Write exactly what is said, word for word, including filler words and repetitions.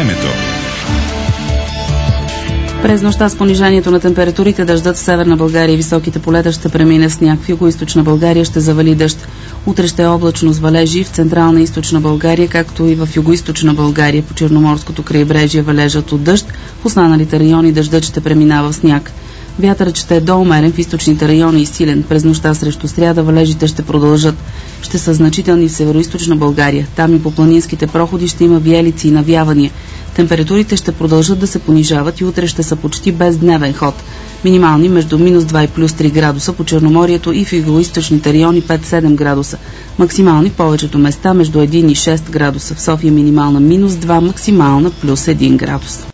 Времето. През нощта с понижението на температурите дъждът в северна България и високите полета ще премине в сняг. В югоизточна България ще завали дъжд. Утре ще е облачно с валежи в централна и източна България, както и в югоизточна България. По Черноморското крайбрежие валежат от дъжд, в останалите райони дъждът ще преминава в сняг. Вятърът ще е доумерен в източните райони и силен. През нощта срещу сряда валежите ще продължат. Ще са значителни в североизточна България. Там и по планинските проходи ще има виелици и навявания. Температурите ще продължат да се понижават и утре ще са почти без дневен ход. Минимални между минус два и плюс три градуса по Черноморието и в югоизточните райони пет до седем градуса. Максимални в повечето места между един и шест градуса. В София минимална минус два, максимална плюс един градус.